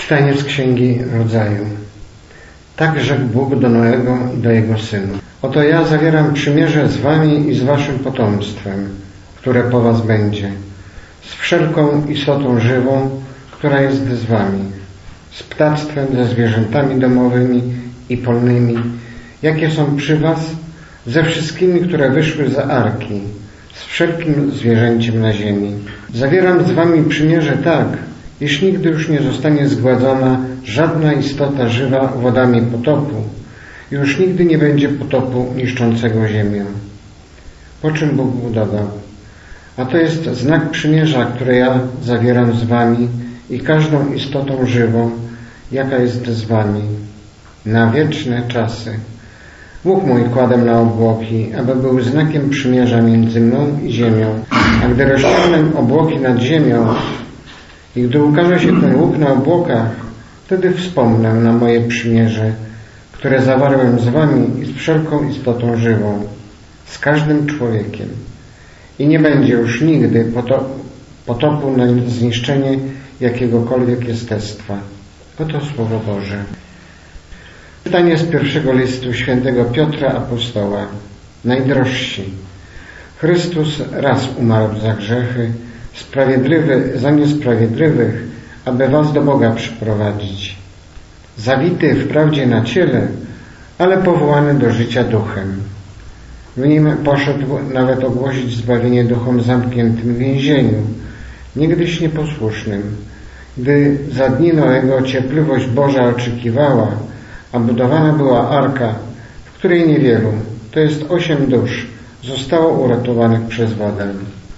Czytanie z Księgi Rodzaju. Tak rzekł Bóg do Noego i do jego synów. Oto ja zawieram przymierze z wami i z waszym potomstwem, które po was będzie, z wszelką istotą żywą, która jest z wami, z ptactwem, ze zwierzętami domowymi i polnymi, jakie są przy was, ze wszystkimi, które wyszły za arki, z wszelkim zwierzęciem na ziemi. Zawieram z wami przymierze tak, iż nigdy już nie zostanie zgładzona żadna istota żywa wodami potopu i już nigdy nie będzie potopu niszczącego ziemię. Po czym Bóg dodał: a to jest znak przymierza, które ja zawieram z wami i każdą istotą żywą, jaka jest z wami, na wieczne czasy. Łuk mój kładę na obłoki, aby był znakiem przymierza między mną i ziemią, a gdy rozciągnę obłoki nad ziemią i gdy ukaże się ten łuk na obłokach, wtedy wspomnę na moje przymierze, które zawarłem z wami i z wszelką istotą żywą, z każdym człowiekiem. I nie będzie już nigdy potopu na zniszczenie jakiegokolwiek jestestwa. Oto Słowo Boże. Czytanie z pierwszego listu świętego Piotra Apostoła. Najdrożsi, Chrystus raz umarł za grzechy, sprawiedliwy za niesprawiedliwych, aby was do Boga przyprowadzić. Zawity wprawdzie na ciele, ale powołany do życia duchem. W nim poszedł nawet ogłosić zbawienie duchom zamkniętym w więzieniu, niegdyś nieposłusznym, gdy za dni Noego cierpliwość Boża oczekiwała, a budowana była arka, w której niewielu, to jest 8 dusz, zostało uratowanych przez wodę.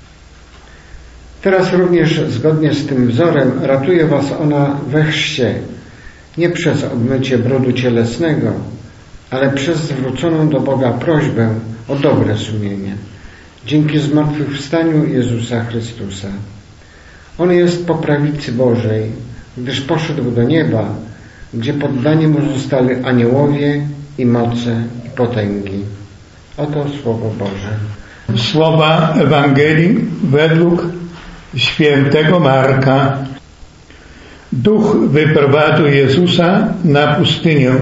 Teraz również zgodnie z tym wzorem ratuje was ona we chrzcie, nie przez obmycie brudu cielesnego, ale przez zwróconą do Boga prośbę o dobre sumienie, dzięki zmartwychwstaniu Jezusa Chrystusa. On jest po prawicy Bożej, gdyż poszedł do nieba, gdzie poddani mu zostali aniołowie i moce i potęgi. Oto Słowo Boże. Słowa Ewangelii według świętego Marka. Duch wyprowadził Jezusa na pustynię.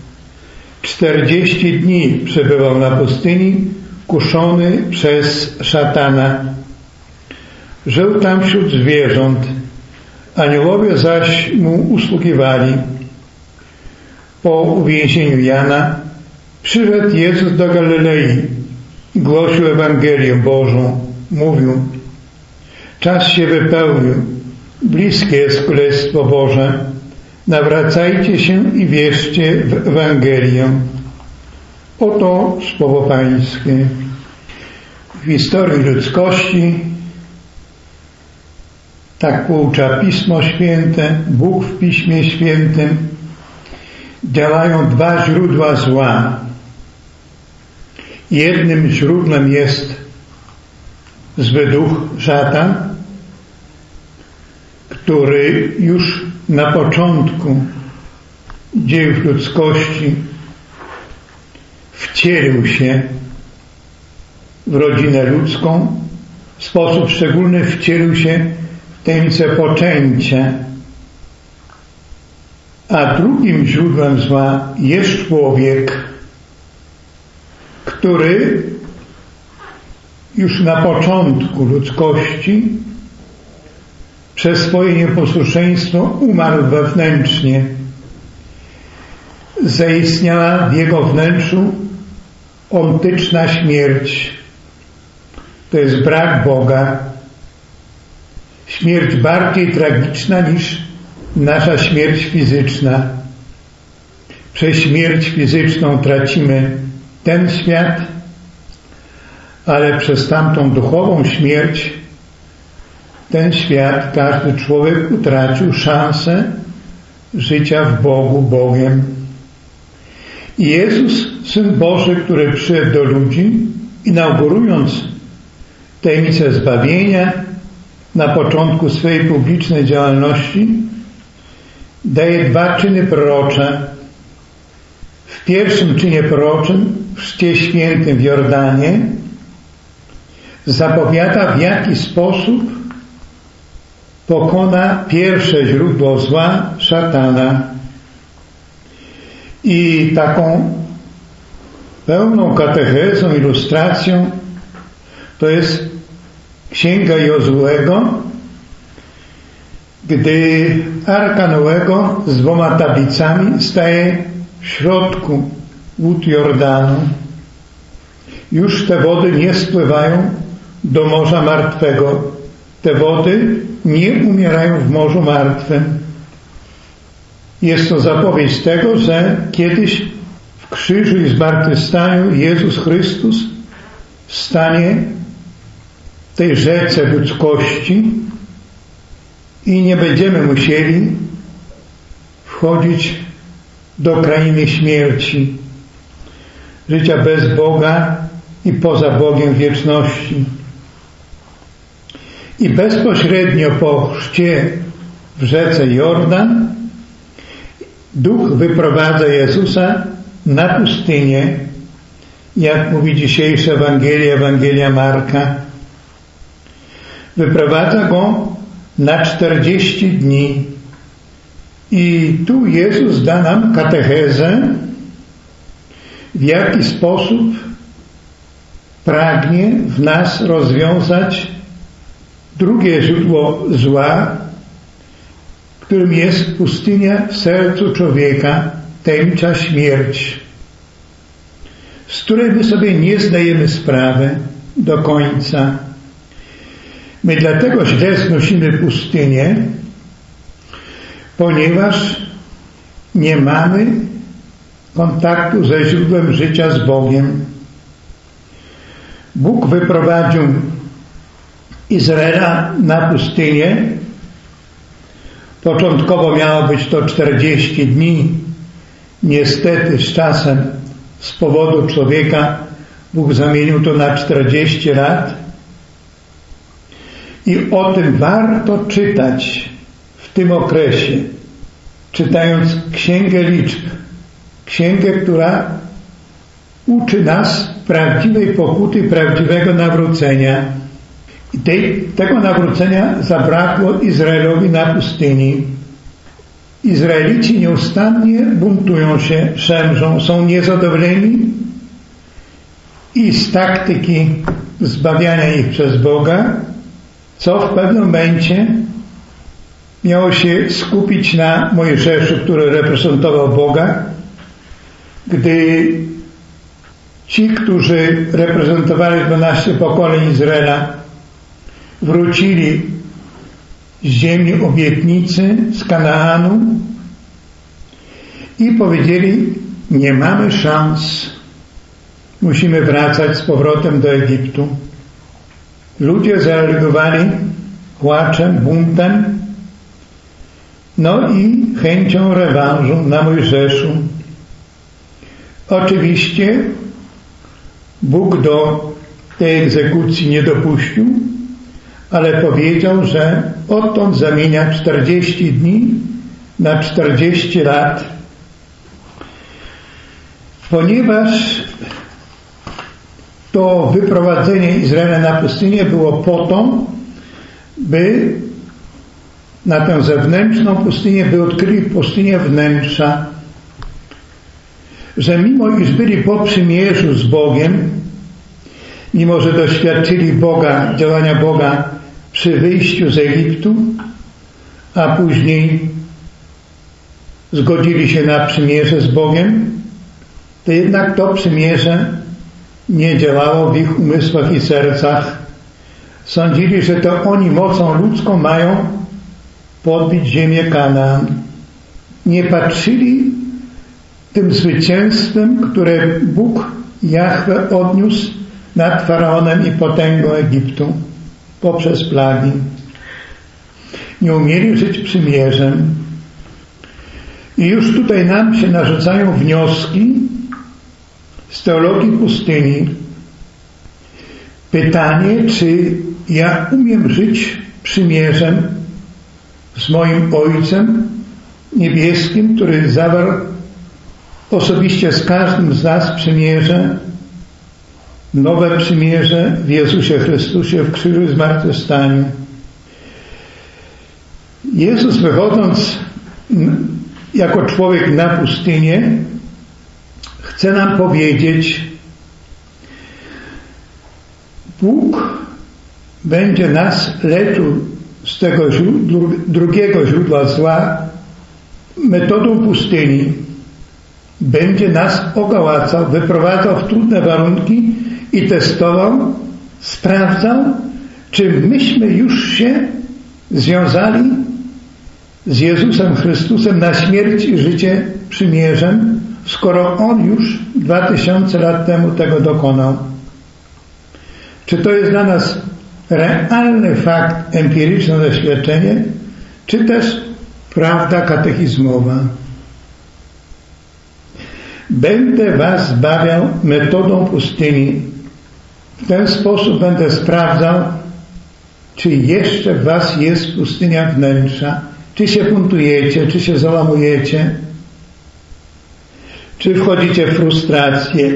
40 dni przebywał na pustyni, kuszony przez szatana. Żył tam wśród zwierząt, aniołowie zaś mu usługiwali. Po uwięzieniu Jana przyszedł Jezus do Galilei i głosił Ewangelię Bożą. Mówił: czas się wypełnił, bliskie jest Królestwo Boże. Nawracajcie się i wierzcie w Ewangelię. Oto Słowo Pańskie. W historii ludzkości, tak poucza Pismo Święte, Bóg w Piśmie Świętym, działają 2 źródła zła. Jednym źródłem jest zły duch, szatan, który już na początku dziejów ludzkości wcielił się w rodzinę ludzką, w sposób szczególny wcielił się w tajemnicę poczęcia. A drugim źródłem zła jest człowiek, który już na początku ludzkości przez swoje nieposłuszeństwo umarł wewnętrznie. Zaistniała w jego wnętrzu ontyczna śmierć. To jest brak Boga. Śmierć bardziej tragiczna niż nasza śmierć fizyczna. Przez śmierć fizyczną tracimy ten świat, ale przez tamtą duchową śmierć ten świat, każdy człowiek utracił szansę życia w Bogu, Bogiem. I Jezus, Syn Boży, który przyszedł do ludzi, inaugurując tajemnicę zbawienia na początku swojej publicznej działalności, daje 2 czyny prorocze. W pierwszym czynie proroczym, w Chrzcie Świętym w Jordanie, zapowiada, w jaki sposób pokona pierwsze źródło zła, szatana. I taką pełną katechezą, ilustracją to jest Księga Jozuego, gdy Arka Noego z 2 tablicami staje w środku wód Jordanu. Już te wody nie spływają do Morza Martwego. Te wody nie umierają w Morzu Martwym. Jest to zapowiedź tego, że kiedyś w krzyżu i zmartwychwstaniu Jezus Chrystus stanie w tej rzece ludzkości i nie będziemy musieli wchodzić do krainy śmierci, życia bez Boga i poza Bogiem w wieczności. I bezpośrednio po chrzcie w rzece Jordan Duch wyprowadza Jezusa na pustynię, jak mówi dzisiejsza Ewangelia Marka. Wyprowadza Go na 40 dni. I tu Jezus da nam katechezę, w jaki sposób pragnie w nas rozwiązać drugie źródło zła, którym jest pustynia w sercu człowieka, tajemnicza śmierć, z której my sobie nie zdajemy sprawy do końca. My dlatego źle znosimy pustynię, ponieważ nie mamy kontaktu ze źródłem życia z Bogiem. Bóg wyprowadził Izraela na pustynię. Początkowo miało być to 40 dni. Niestety z czasem, z powodu człowieka, Bóg zamienił to na 40 lat. I o tym warto czytać w tym okresie, czytając Księgę Liczb. Księgę, która uczy nas prawdziwej pokuty, prawdziwego nawrócenia. I tego nawrócenia zabrakło Izraelowi na pustyni. Izraelici nieustannie buntują się, szemrzą, są niezadowoleni i z taktyki zbawiania ich przez Boga, co w pewnym momencie miało się skupić na Mojżeszu, który reprezentował Boga, gdy ci, którzy reprezentowali 12 pokoleń Izraela, wrócili z ziemi obietnicy, z Kanaanu i powiedzieli: nie mamy szans, musimy wracać z powrotem do Egiptu. Ludzie zareagowali płaczem, buntem, no i chęcią rewanżu na Mojżeszu. Oczywiście Bóg do tej egzekucji nie dopuścił, ale powiedział, że odtąd zamienia 40 dni na 40 lat, ponieważ to wyprowadzenie Izraela na pustynię było po to, by na tę zewnętrzną pustynię, by odkryli pustynię wnętrza, że mimo iż byli po przymierzu z Bogiem, mimo że doświadczyli Boga, działania Boga przy wyjściu z Egiptu, a później zgodzili się na przymierze z Bogiem, to jednak to przymierze nie działało w ich umysłach i sercach. Sądzili, że to oni mocą ludzką mają podbić ziemię Kanaan. Nie patrzyli tym zwycięstwem, które Bóg Jahwe odniósł nad Faraonem i potęgą Egiptu poprzez plagi. Nie umieli żyć przymierzem. I już tutaj nam się narzucają wnioski z teologii pustyni. Pytanie, czy ja umiem żyć przymierzem z moim Ojcem Niebieskim, który zawarł osobiście z każdym z nas przymierze, nowe przymierze w Jezusie Chrystusie, w krzyżu i zmartwychwstaniu. Jezus, wychodząc jako człowiek na pustynię, chce nam powiedzieć: Bóg będzie nas leczył z tego drugiego źródła zła metodą pustyni. Będzie nas ogałacał, wyprowadzał w trudne warunki i testował, sprawdzał, czy myśmy już się związali z Jezusem Chrystusem na śmierć i życie przymierzem, skoro On już 2000 lat temu tego dokonał. Czy to jest dla nas realny fakt, empiryczne doświadczenie, czy też prawda katechizmowa? Będę was zbawiał metodą pustyni. W ten sposób będę sprawdzał, czy jeszcze w was jest pustynia wnętrza, czy się buntujecie, czy się załamujecie, czy wchodzicie w frustrację.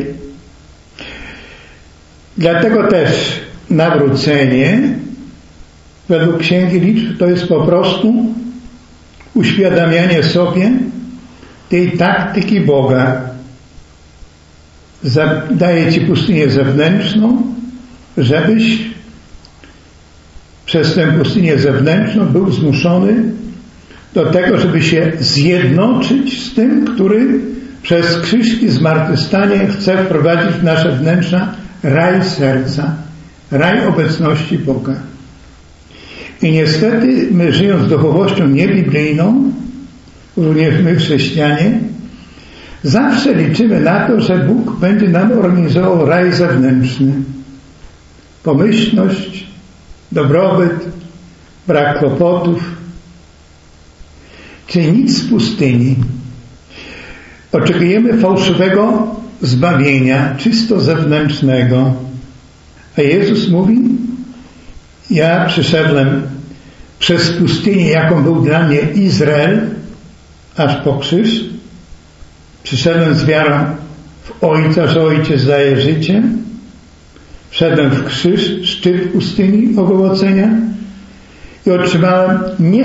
Dlatego też nawrócenie według Księgi Liczb to jest po prostu uświadamianie sobie tej taktyki Boga. Daje ci pustynię zewnętrzną, żebyś przez tę pustynię zewnętrzną był zmuszony do tego, żeby się zjednoczyć z tym, który przez krzyż i zmartwychwstanie chce wprowadzić w nasze wnętrza raj serca, raj obecności Boga. I niestety my, żyjąc duchowością niebiblijną, również my chrześcijanie, zawsze liczymy na to, że Bóg będzie nam organizował raj zewnętrzny. Pomyślność, dobrobyt, brak kłopotów, czy nic z pustyni. Oczekujemy fałszywego zbawienia, czysto zewnętrznego. A Jezus mówi: ja przyszedłem przez pustynię, jaką był dla mnie Izrael, aż po krzyż. Przyszedłem z wiarą w Ojca, że Ojciec daje życie. Wszedłem w krzyż, szczyt pustyni ogołocenia i otrzymałem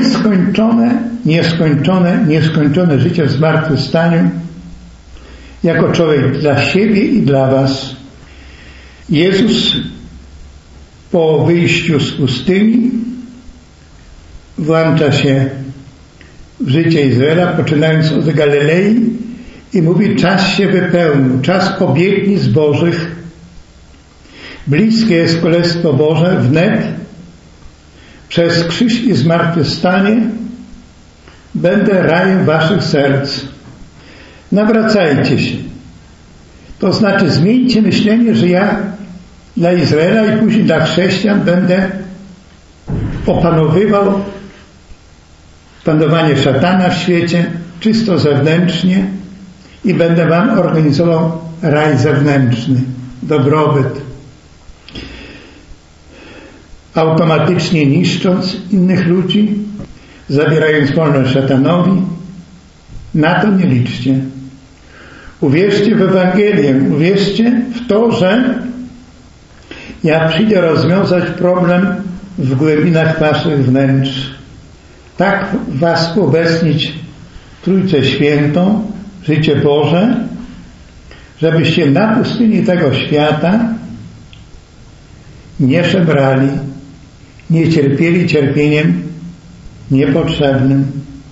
nieskończone życie w zmartwychwstaniu jako człowiek dla siebie i dla was. Jezus po wyjściu z pustyni włącza się w życie Izraela, poczynając od Galilei, i mówi: czas się wypełnił, czas obietnic Bożych. Bliskie jest Królestwo Boże, wnet przez krzyż i zmartwychwstanie będę rajem waszych serc. Nawracajcie się. To znaczy zmieńcie myślenie, że ja dla Izraela i później dla chrześcijan będę opanowywał panowanie szatana w świecie czysto zewnętrznie i będę wam organizował raj zewnętrzny, dobrobyt. Automatycznie niszcząc innych ludzi, zabierając wolność szatanowi. Na to nie liczcie. Uwierzcie w Ewangelię, uwierzcie w to, że ja przyjdę rozwiązać problem w głębinach waszych wnętrz. Tak was ubezpiecznić Trójcę Świętą, życie Boże, żebyście na pustyni tego świata nie szemrali, nie cierpieli cierpieniem niepotrzebnym.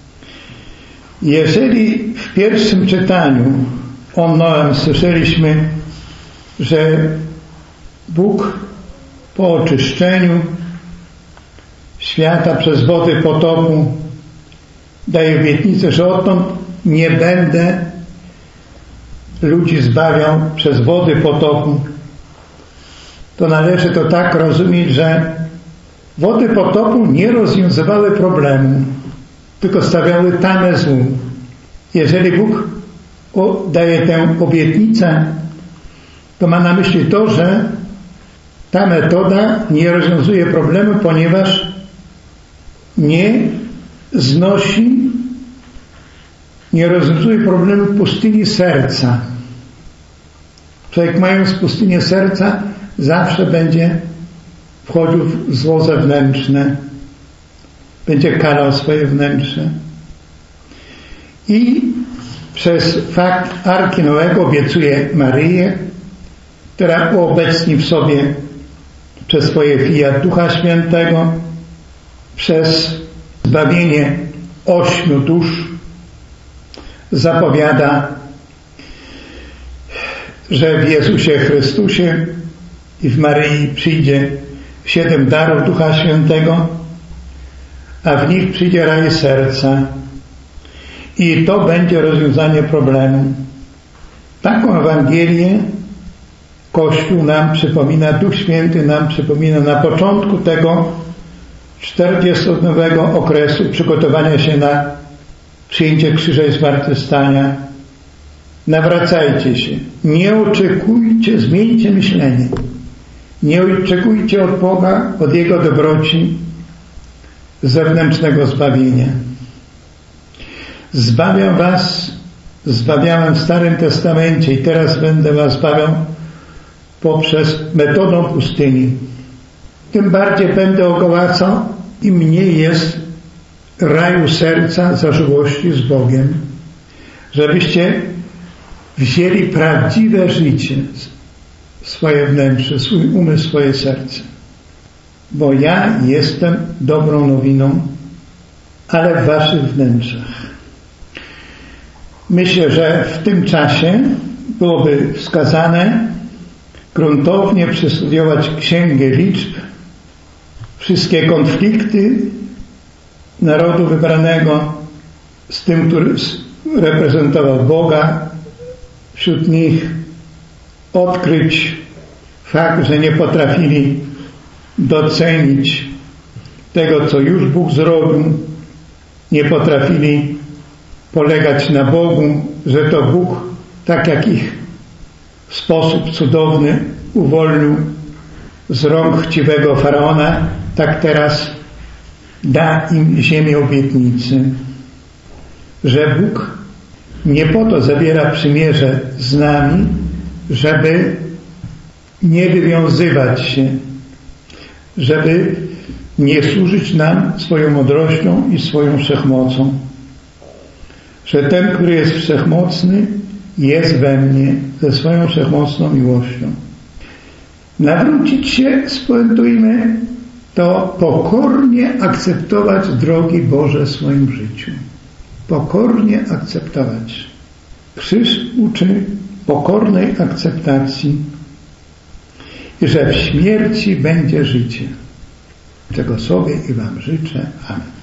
Jeżeli w pierwszym czytaniu o Noem słyszeliśmy, że Bóg po oczyszczeniu świata przez wody potopu daje obietnicę, że odtąd nie będę ludzi zbawiał przez wody potopu, to należy to tak rozumieć, że wody potopu nie rozwiązywały problemu, tylko stawiały tamę złu. Jeżeli Bóg daje tę obietnicę, to ma na myśli to, że ta metoda nie rozwiązuje problemu, ponieważ nie rozwiązuje problemu pustyni serca. Człowiek, mając pustynię serca, zawsze będzie wchodził w zło zewnętrzne, będzie karał swoje wnętrze. I przez fakt Arki Noego obiecuje Maryję, która uobecni w sobie przez swoje fiat Ducha Świętego, przez zbawienie 8 dusz, zapowiada, że w Jezusie Chrystusie i w Maryi przyjdzie 7 darów Ducha Świętego, a w nich przyjdzie raj serca. I to będzie rozwiązanie problemu. Taką Ewangelię Kościół nam przypomina, Duch Święty nam przypomina na początku tego 40-dniowego okresu przygotowania się na przyjęcie krzyża i zmartwychwstania. Nawracajcie się. Nie oczekujcie, zmieńcie myślenie. Nie oczekujcie od Boga, od Jego dobroci zewnętrznego zbawienia. Zbawiam was, zbawiałem w Starym Testamencie i teraz będę was zbawiał poprzez metodą pustyni. Tym bardziej będę ogołacał, im mniej jest raju serca, zażyłości z Bogiem, żebyście wzięli prawdziwe życie, swoje wnętrze, swój umysł, swoje serce. Bo ja jestem dobrą nowiną, ale w waszych wnętrzach. Myślę, że w tym czasie byłoby wskazane gruntownie przestudiować Księgę Liczb, wszystkie konflikty narodu wybranego z tym, który reprezentował Boga, wśród nich odkryć fakt, że nie potrafili docenić tego, co już Bóg zrobił, nie potrafili polegać na Bogu, że to Bóg, tak jak ich w sposób cudowny uwolnił z rąk chciwego Faraona, tak teraz da im ziemię obietnicy. Że Bóg nie po to zawiera przymierze z nami, żeby nie wywiązywać się, żeby nie służyć nam swoją mądrością i swoją wszechmocą. Że ten, który jest wszechmocny, jest we mnie ze swoją wszechmocną miłością. Nawrócić się, spuentujmy, to pokornie akceptować drogi Boże w swoim życiu. Pokornie akceptować. Krzyż uczy pokornej akceptacji i że w śmierci będzie życie, czego sobie i wam życzę. Amen.